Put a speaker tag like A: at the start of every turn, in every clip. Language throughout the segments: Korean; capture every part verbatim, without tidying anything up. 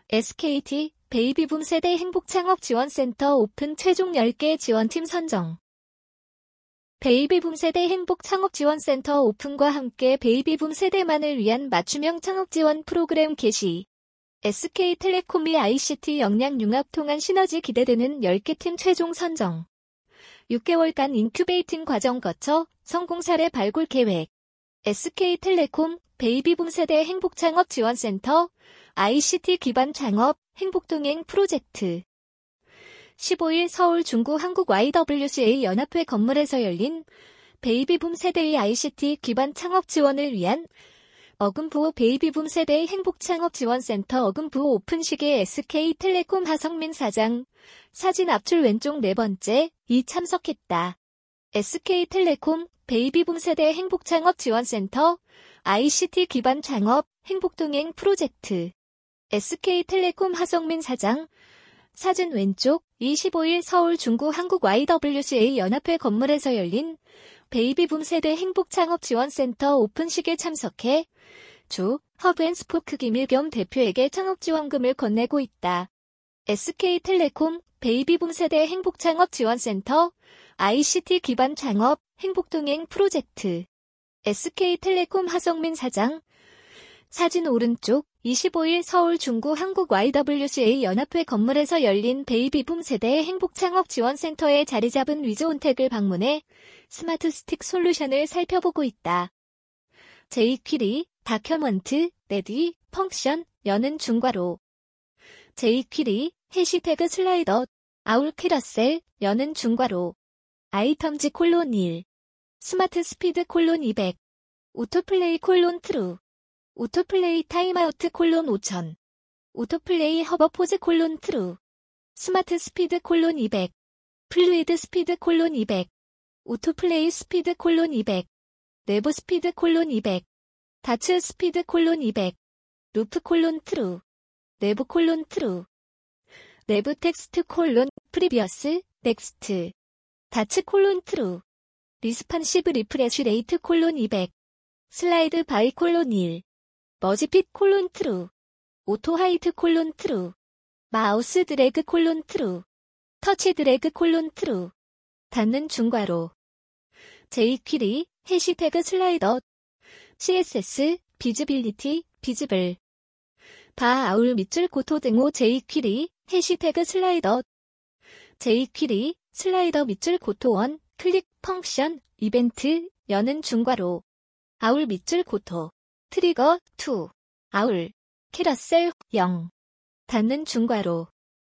A: 에스케이티 베이비붐 세대 행복창업지원센터 오픈 최종 열 개 지원팀 선정. 베이비붐 세대 행복창업지원센터 오픈과 함께 베이비붐 세대만을 위한 맞춤형 창업지원 프로그램 개시. 에스케이텔레콤이 아이씨티 역량 융합 통한 시너지 기대되는 열 개 팀 최종 선정. 육 개월간 인큐베이팅 과정 거쳐 성공 사례 발굴 계획. 에스케이텔레콤 베이비붐 세대 행복창업지원센터 아이씨티 기반 창업 행복동행 프로젝트. 십오 일 서울 중구 한국 와이더블유씨에이 연합회 건물에서 열린 베이비붐 세대의 아이씨티 기반 창업 지원을 위한 어금부호 베이비붐 세대의 행복창업지원센터 어금부호 오픈식에 에스케이텔레콤 하성민 사장, 사진 앞줄 왼쪽 네 번째, 이 참석했다. 에스케이텔레콤 베이비붐 세대 행복창업지원센터 아이씨티 기반 창업 행복동행 프로젝트. 에스케이텔레콤 하성민 사장, 사진 왼쪽, 이십오 일 서울 중구 한국 와이더블유씨에이 연합회 건물에서 열린 베이비붐 세대 행복창업지원센터 오픈식에 참석해 주 허브앤스포크 김일겸 대표에게 창업지원금을 건네고 있다. 에스케이텔레콤 베이비붐 세대 행복창업지원센터 아이씨티 기반 창업 행복동행 프로젝트. 에스케이텔레콤 하성민 사장, 사진 오른쪽, 이십오 일 서울 중구 한국 와이더블유씨에이 연합회 건물에서 열린 베이비붐 세대 행복창업지원센터에 자리 잡은 위즈온텍을 방문해 스마트 스틱 솔루션을 살펴보고 있다. 제이퀴리, 다큐먼트, 레디, 펑션, 여는 중괄호. 제이퀴리, 해시태그 슬라이더, 아울 캐러셀, 여는 중괄호. 아이텀즈 콜론 일. 스마트 스피드 콜론 이백. 오토플레이 콜론 트루. 오토플레이 타임아우트 콜론 오천. 오토플레이 허버포즈 콜론 트루. 스마트 스피드 콜론 이백. 플루이드 스피드 콜론 이백. 오토플레이 스피드 콜론 이백. 내부 스피드 콜론 이백. 다츠 스피드 콜론 이백. 루프 콜론 트루. 내부 콜론 트루. 내부 텍스트 콜론 프리비어스 넥스트. 다츠 콜론 트루. 리스판시브 리프레쉬 레이트 콜론 이백. 슬라이드 바이 콜론 일. 머지핏 콜론 트루. 오토 하이트 콜론 트루. 마우스 드래그 콜론 트루. 터치 드래그 콜론 트루. 닫는 중괄호. 제이퀴리, 해시태그 슬라이더. 씨에스에스, 비즈빌리티, 비즈블. 바 아울 밑줄 고토 등호 제이퀴리, 해시태그 슬라이더. 제이퀴리, 슬라이더 밑줄 고토 원, 클릭, 펑션, 이벤트, 여는 중괄호. 아울 밑줄 고토. 트리거, 이. 아울. 캐러셀, 영. 닫는 중괄호.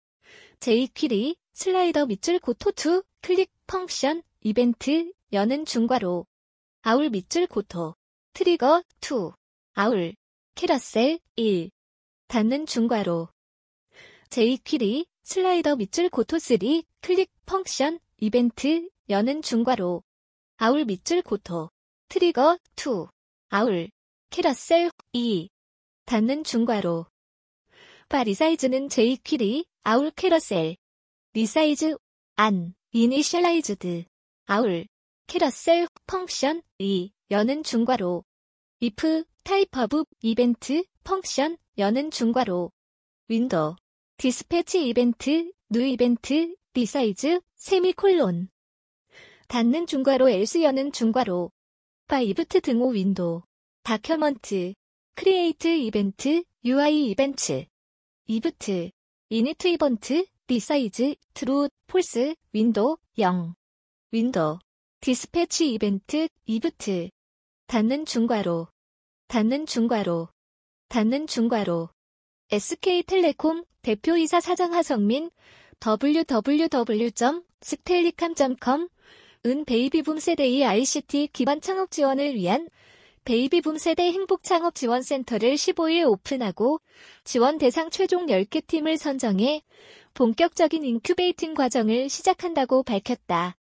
A: 제이퀴리, 슬라이더 밑줄 고토 이, 클릭, 펑션, 이벤트, 여는 중괄호. 아울 밑줄 고토. 트리거, 이. 아울. 캐러셀, 일. 닫는 중괄호. 제이퀴리, 슬라이더 밑줄 고토 삼, 클릭, 펑션, 이벤트, 여는 중괄호. 아울 밑줄 고토. 트리거, 이. 아울. 캐러셀, 이. 닫는 중괄호. 바 리사이즈는 제이퀴리, 아울 캐러셀. 리사이즈, 안, 이니셜라이즈드. 아울. 캐러셀, 펑션, 이. 여는 중괄호. if, 타입 오브, 이벤트, 펑션, 여는 중괄호. 윈도우. 디스패치 이벤트, 뉴 이벤트, 리사이즈, 세미콜론. 닫는 중괄호 else 여는 중괄호. 바 이브트 등호 윈도우. 다큐먼트. 크리에이트 이벤트, 유아이 이벤트. 이브트. 이니트 이번트, 리사이즈, 트루, 폴스, 윈도우, 영. 윈도우. 디스패치 이벤트, 이브트. 닫는 중괄호. 닫는 중괄호. 닫는 중괄호. 에스케이텔레콤 대표이사 사장 하성민, 더블유 더블유 더블유 점 스텔리캄 점 컴, 은 베이비붐 세대의 아이씨티 기반 창업 지원을 위한 베이비붐 세대 행복창업지원센터를 십오 일 오픈하고 지원 대상 최종 열 개 팀을 선정해 본격적인 인큐베이팅 과정을 시작한다고 밝혔다.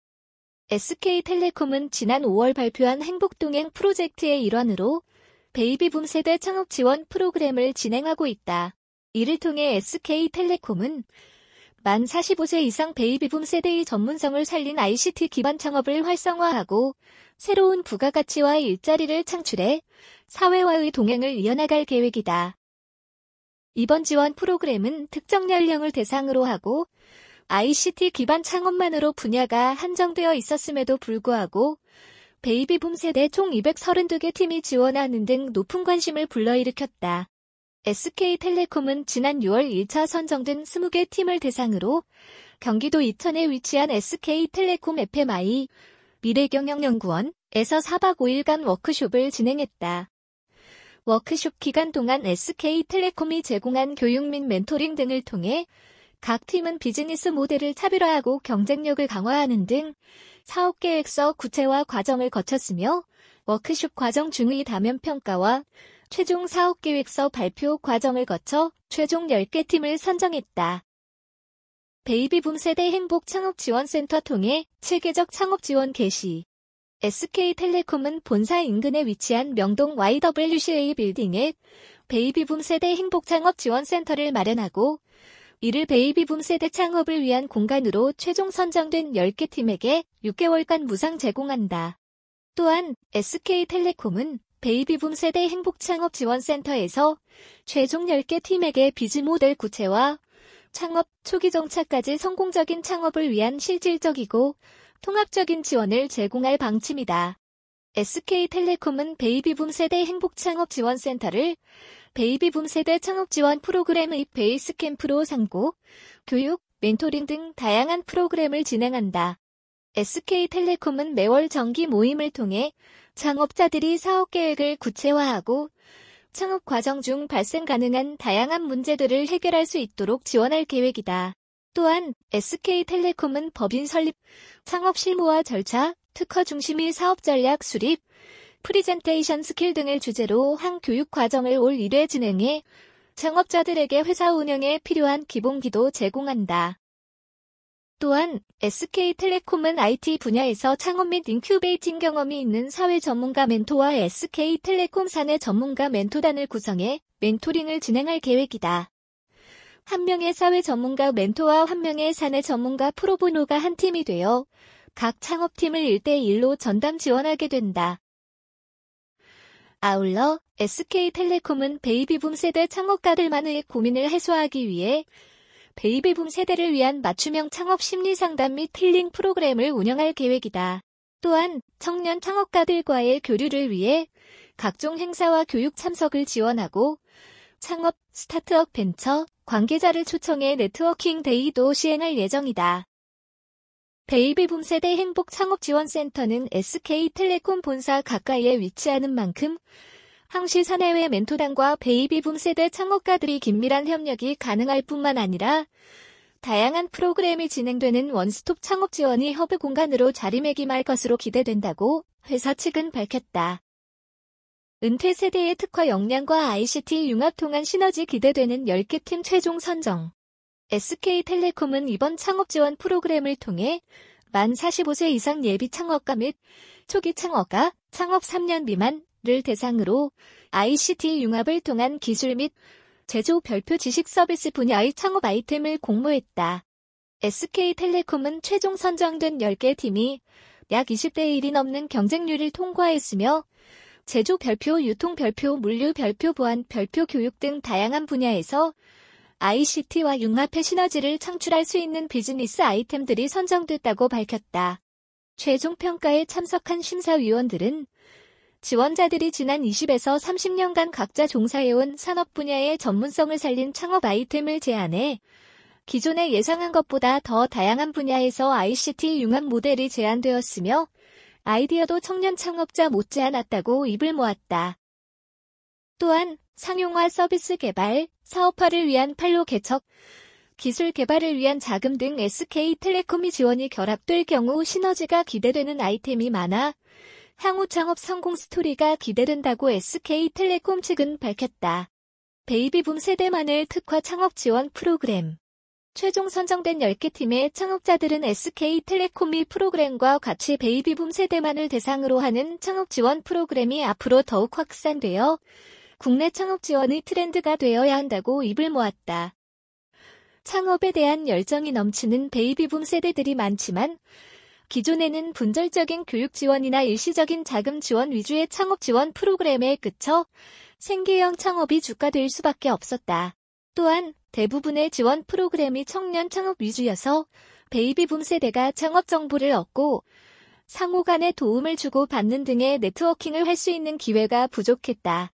A: 에스케이텔레콤은 지난 오월 발표한 행복동행 프로젝트의 일환으로 베이비붐 세대 창업 지원 프로그램을 진행하고 있다. 이를 통해 에스케이텔레콤은 만 사십오 세 이상 베이비붐 세대의 전문성을 살린 아이씨티 기반 창업을 활성화하고 새로운 부가가치와 일자리를 창출해 사회와의 동행을 이어나갈 계획이다. 이번 지원 프로그램은 특정 연령을 대상으로 하고 아이씨티 기반 창업만으로 분야가 한정되어 있었음에도 불구하고 베이비붐 세대 총 이백삼십이 개 팀이 지원하는 등 높은 관심을 불러일으켰다. 에스케이텔레콤은 지난 유월 일 차 선정된 이십 개 팀을 대상으로 경기도 이천에 위치한 에스케이텔레콤 에프엠아이 미래경영연구원에서 사 박 오 일간 워크숍을 진행했다. 워크숍 기간 동안 에스케이텔레콤이 제공한 교육 및 멘토링 등을 통해 각 팀은 비즈니스 모델을 차별화하고 경쟁력을 강화하는 등 사업계획서 구체화 과정을 거쳤으며 워크숍 과정 중의 다면 평가와 최종 사업계획서 발표 과정을 거쳐 최종 열 개 팀을 선정했다. 베이비붐 세대 행복 창업지원센터 통해 체계적 창업지원 개시. 에스케이텔레콤은 본사 인근에 위치한 명동 와이더블유씨에이 빌딩에 베이비붐 세대 행복 창업지원센터를 마련하고 이를 베이비붐 세대 창업을 위한 공간으로 최종 선정된 열 개 팀에게 육 개월간 무상 제공한다. 또한 에스케이텔레콤은 베이비붐 세대 행복창업지원센터에서 최종 열 개 팀에게 비즈모델 구체화, 창업 초기 정착까지 성공적인 창업을 위한 실질적이고 통합적인 지원을 제공할 방침이다. 에스케이텔레콤은 베이비붐 세대 행복창업지원센터를 베이비붐 세대 창업지원 프로그램의 베이스 캠프로 삼고 교육, 멘토링 등 다양한 프로그램을 진행한다. 에스케이텔레콤은 매월 정기 모임을 통해 창업자들이 사업계획을 구체화하고 창업 과정 중 발생 가능한 다양한 문제들을 해결할 수 있도록 지원할 계획이다. 또한 에스케이텔레콤은 법인 설립, 창업 실무와 절차, 특허 중심의 사업 전략 수립, 프리젠테이션 스킬 등을 주제로 한 교육 과정을 올 일 회 진행해 창업자들에게 회사 운영에 필요한 기본기도 제공한다. 또한 에스케이텔레콤은 아이티 분야에서 창업 및 인큐베이팅 경험이 있는 사회 전문가 멘토와 에스케이텔레콤 사내 전문가 멘토단을 구성해 멘토링을 진행할 계획이다. 한 명의 사회 전문가 멘토와 한 명의 사내 전문가 프로보노가 한 팀이 되어 각 창업팀을 일 대 일로 전담 지원하게 된다. 아울러 에스케이텔레콤은 베이비붐 세대 창업가들만의 고민을 해소하기 위해 베이비붐 세대를 위한 맞춤형 창업 심리 상담 및 힐링 프로그램을 운영할 계획이다. 또한 청년 창업가들과의 교류를 위해 각종 행사와 교육 참석을 지원하고 창업, 스타트업 벤처, 관계자를 초청해 네트워킹 데이도 시행할 예정이다. 베이비붐 세대 행복 창업지원센터는 에스케이텔레콤 본사 가까이에 위치하는 만큼 항시 사내외 멘토단과 베이비붐 세대 창업가들이 긴밀한 협력이 가능할 뿐만 아니라 다양한 프로그램이 진행되는 원스톱 창업 지원이 허브 공간으로 자리매김할 것으로 기대된다고 회사 측은 밝혔다. 은퇴 세대의 특화 역량과 아이씨티 융합 통한 시너지 기대되는 열 개 팀 최종 선정. 에스케이텔레콤은 이번 창업 지원 프로그램을 통해 만 사십오 세 이상 예비 창업가 및 초기 창업가, 창업 삼 년 미만을 대상으로 아이씨티 융합을 통한 기술 및 제조 별표 지식 서비스 분야의 창업 아이템을 공모했다. 에스케이텔레콤은 최종 선정된 열 개 팀이 약 이십 대 일이 넘는 경쟁률을 통과했으며 제조 별표, 유통 별표, 물류 별표, 보안 별표, 교육 등 다양한 분야에서 아이씨티와 융합해 시너지를 창출할 수 있는 비즈니스 아이템들이 선정됐다고 밝혔다. 최종 평가에 참석한 심사위원들은 지원자들이 지난 이십에서 삼십 년간 각자 종사해온 산업 분야의 전문성을 살린 창업 아이템을 제안해 기존에 예상한 것보다 더 다양한 분야에서 아이씨티 융합 모델이 제안되었으며 아이디어도 청년 창업자 못지않았다고 입을 모았다. 또한 상용화 서비스 개발, 사업화를 위한 판로 개척, 기술 개발을 위한 자금 등 에스케이텔레콤이 지원이 결합될 경우 시너지가 기대되는 아이템이 많아 향후 창업 성공 스토리가 기대된다고 에스케이텔레콤 측은 밝혔다. 베이비붐 세대만을 특화 창업 지원 프로그램. 최종 선정된 열 개 팀의 창업자들은 에스케이텔레콤이 프로그램과 같이 베이비붐 세대만을 대상으로 하는 창업 지원 프로그램이 앞으로 더욱 확산되어 국내 창업 지원의 트렌드가 되어야 한다고 입을 모았다. 창업에 대한 열정이 넘치는 베이비붐 세대들이 많지만 기존에는 분절적인 교육 지원이나 일시적인 자금 지원 위주의 창업 지원 프로그램에 그쳐 생계형 창업이 주가될 수밖에 없었다. 또한 대부분의 지원 프로그램이 청년 창업 위주여서 베이비붐 세대가 창업 정보를 얻고 상호 간의 도움을 주고 받는 등의 네트워킹을 할 수 있는 기회가 부족했다.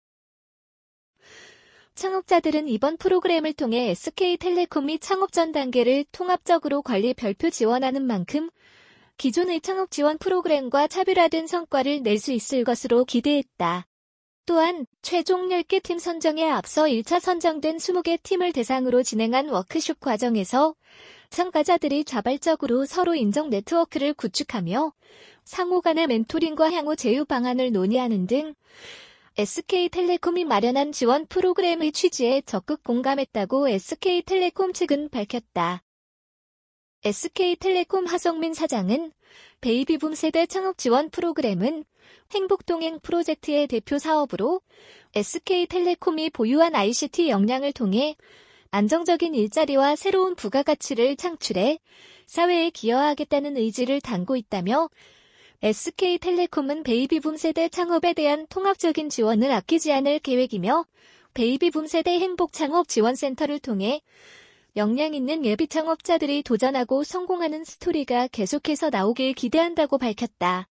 A: 창업자들은 이번 프로그램을 통해 에스케이텔레콤이 창업 전 단계를 통합적으로 관리 별표 지원하는 만큼 기존의 창업 지원 프로그램과 차별화된 성과를 낼 수 있을 것으로 기대했다. 또한 최종 열 개 팀 선정에 앞서 일 차 선정된 이십 개 팀을 대상으로 진행한 워크숍 과정에서 참가자들이 자발적으로 서로 인정 네트워크를 구축하며 상호 간의 멘토링과 향후 제휴 방안을 논의하는 등 에스케이텔레콤이 마련한 지원 프로그램의 취지에 적극 공감했다고 에스케이텔레콤 측은 밝혔다. 에스케이텔레콤 하성민 사장은 베이비붐 세대 창업 지원 프로그램은 행복동행 프로젝트의 대표 사업으로 에스케이텔레콤이 보유한 아이씨티 역량을 통해 안정적인 일자리와 새로운 부가가치를 창출해 사회에 기여하겠다는 의지를 담고 있다며 에스케이텔레콤은 베이비붐 세대 창업에 대한 통합적인 지원을 아끼지 않을 계획이며 베이비붐 세대 행복창업지원센터를 통해 역량 있는 예비 창업자들이 도전하고 성공하는 스토리가 계속해서 나오길 기대한다고 밝혔다.